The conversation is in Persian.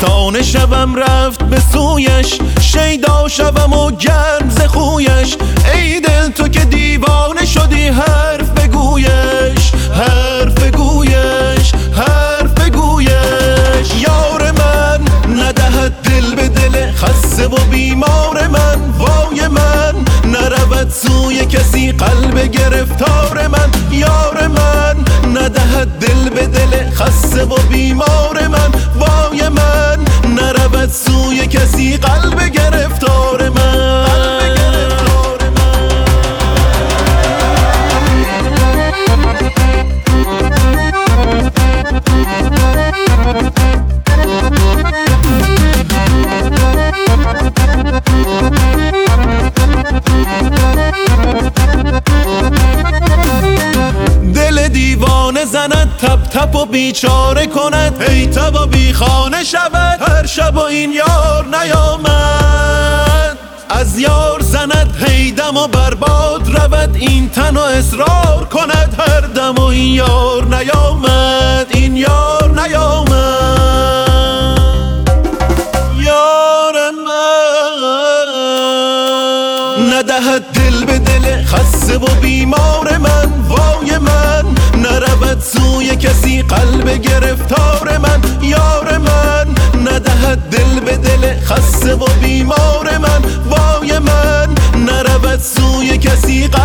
مستانه شوم رفت به سویش، شیدا شوم و گرم ز خویش. ای دل تو که دیوانه شدی، حرف بگویش، حرف بگویش، حرف بگویش. یار من ندهد دل به دل خسته و بیمار من، وای من نرود سوی کسی قلب گرفتار من. یار من ندهد دل به دل خسته و بیمار من، وای من نرود سوی کسی قلب گرفتار من. دل دیوانه زند تپ تپ و بیچاره کند، ای تب و بی خانه شود هر شب و این یار نیامد. از یار زند هی دم و برباد رود، این تن و اصرار کند هر دم و این یار نیامد، این یار نیامد. یار من ندهد دل به دل خسته و بیمار من، وای من نرود سوی کسی قلب گرفتار من. یار من ندهد دل به دل خسته و بیمار من، وای من نرود سوی کسی قلب